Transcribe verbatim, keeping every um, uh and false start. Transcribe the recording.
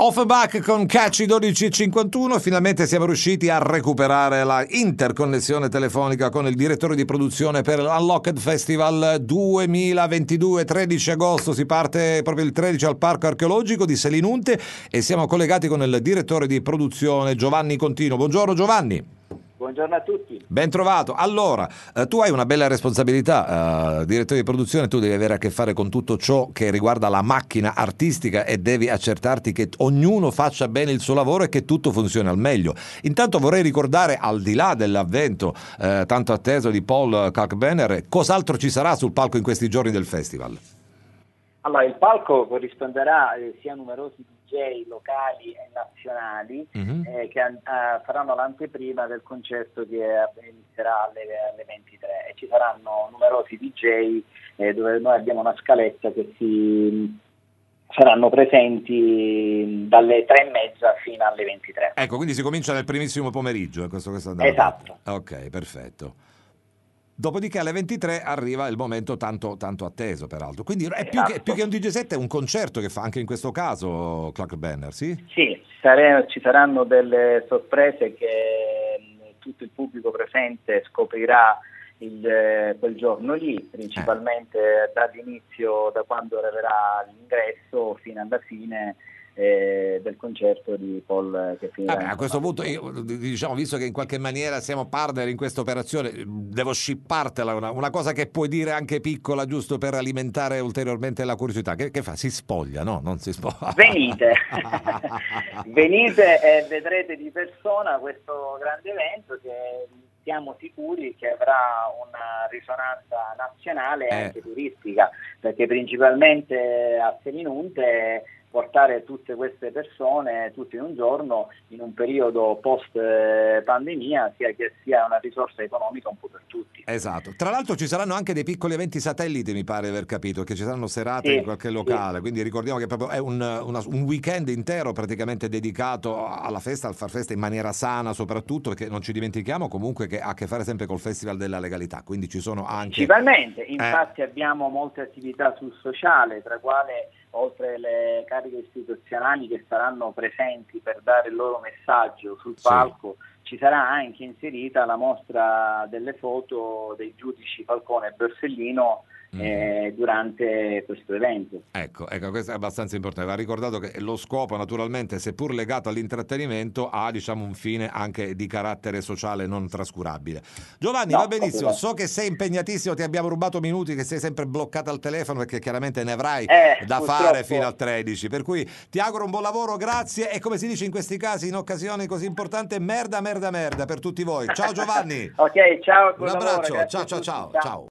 Offenbach con Catchy dodici e cinquantuno. Finalmente siamo riusciti a recuperare la interconnessione telefonica con il direttore di produzione per l'Unlocked Festival duemilaventidue. Tredici agosto si parte proprio il tredici al Parco Archeologico di Selinunte e siamo collegati con il direttore di produzione Giovanni Contino. Buongiorno Giovanni. Buongiorno a tutti. Ben trovato. Allora, eh, tu hai una bella responsabilità, eh, direttore di produzione, tu devi avere a che fare con tutto ciò che riguarda la macchina artistica e devi accertarti che ognuno faccia bene il suo lavoro e che tutto funzioni al meglio. Intanto vorrei ricordare, al di là dell'avvento eh, tanto atteso di Paul Kalkbrenner, cos'altro ci sarà sul palco in questi giorni del festival? Allora, il palco corrisponderà eh, sia a numerosi D J locali e nazionali mm-hmm. eh, che eh, faranno l'anteprima del concerto che inizierà alle, alle ventitré, e ci saranno numerosi D J eh, dove noi abbiamo una scaletta che si saranno presenti dalle tre e mezza fino alle ventitré. Ecco, quindi si comincia nel primissimo pomeriggio, è questo che sta andando. Esatto. Ok, perfetto. Dopodiché alle ventitré arriva il momento tanto, tanto atteso, peraltro. Quindi è più, esatto. che, più che un D J set, è un concerto che fa anche in questo caso Kalkbrenner, sì? Sì, sare- ci saranno delle sorprese che tutto il pubblico presente scoprirà il, quel giorno lì, principalmente eh. dall'inizio, da quando arriverà l'ingresso fino alla fine Eh, del concerto di Paul che finirà. Vabbè, a questo punto io, diciamo, visto che in qualche maniera siamo partner in questa operazione, devo shippartela una, una cosa che puoi dire anche piccola, giusto per alimentare ulteriormente la curiosità. Che, che fa? Si spoglia, no? Non si spoglia. Venite venite e vedrete di persona questo grande evento che siamo sicuri che avrà una risonanza nazionale e eh. anche turistica, perché principalmente a Selinunte portare tutte queste persone tutti in un giorno in un periodo post pandemia sia che sia una risorsa economica un po' per tutti. Esatto. Tra l'altro ci saranno anche dei piccoli eventi satelliti, mi pare di aver capito, che ci saranno serate sì, in qualche locale, sì. Quindi ricordiamo che proprio è un, una, un weekend intero praticamente dedicato alla festa, al far festa in maniera sana soprattutto, perché non ci dimentichiamo comunque che ha a che fare sempre col Festival della Legalità, quindi ci sono anche... Principalmente, infatti eh. abbiamo molte attività sul sociale, tra quale oltre le cariche istituzionali che saranno presenti per dare il loro messaggio sul palco, sì. ci sarà anche inserita la mostra delle foto dei giudici Falcone e Borsellino mm. eh, durante questo evento. Ecco, ecco, questo è abbastanza importante. Va ricordato che lo scopo, naturalmente, seppur legato all'intrattenimento, ha, diciamo, un fine anche di carattere sociale non trascurabile. Giovanni, no, va benissimo, so che sei impegnatissimo, ti abbiamo rubato minuti, che sei sempre bloccato al telefono perché chiaramente ne avrai eh, da purtroppo. fare fino al tredici, per cui ti auguro un buon lavoro, grazie, e come si dice in questi casi, in occasioni così importanti, merda, merda, merda per tutti voi. Ciao Giovanni. Ok, ciao. Un abbraccio, lavoro, ciao, ciao, ciao, ciao.